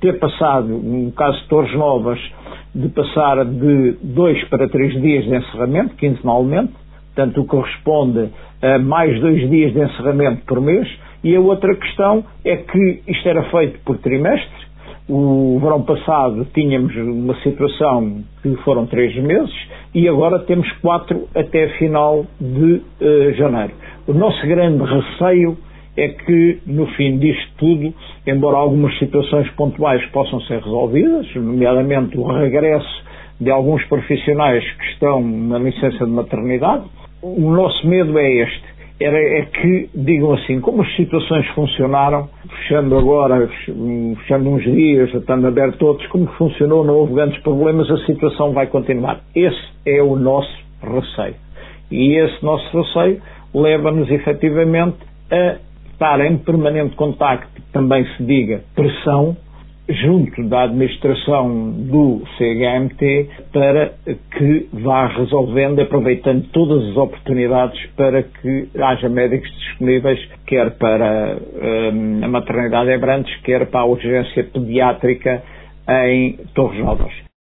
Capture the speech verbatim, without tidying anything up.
ter passado, no caso de Torres Novas, de passar de dois para três dias de encerramento, quinzenalmente, portanto o que corresponde a mais dois dias de encerramento por mês, e a outra questão é que isto era feito por trimestre. O verão passado tínhamos uma situação que foram três meses e agora temos quatro até final de uh, janeiro. O nosso grande receio é que, no fim disto tudo, embora algumas situações pontuais possam ser resolvidas, nomeadamente o regresso de alguns profissionais que estão na licença de maternidade, o nosso medo é este. Era, é que, digam assim, como as situações funcionaram, fechando agora, fechando uns dias, estando aberto todos, como funcionou, não houve grandes problemas, a situação vai continuar. Esse é o nosso receio. E esse nosso receio leva-nos efetivamente a estar em permanente contacto, também se diga, pressão, junto da administração do C H M T para que vá resolvendo, aproveitando todas as oportunidades para que haja médicos disponíveis, quer para hum, a maternidade em Abrantes, quer para a urgência pediátrica em Torres Novas.